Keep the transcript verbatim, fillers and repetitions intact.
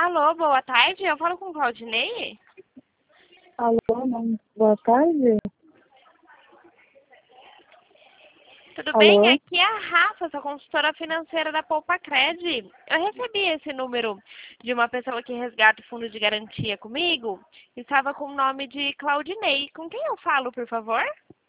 Alô, boa tarde. Eu falo com o Claudinei? Alô, não. Boa tarde. Tudo bem? Alô? Aqui é a Rafa, sou consultora financeira da Poupa Cred. Eu recebi esse número de uma pessoa que resgata o fundo de garantia comigo. Estava com o nome de Claudinei. Com quem eu falo, por favor?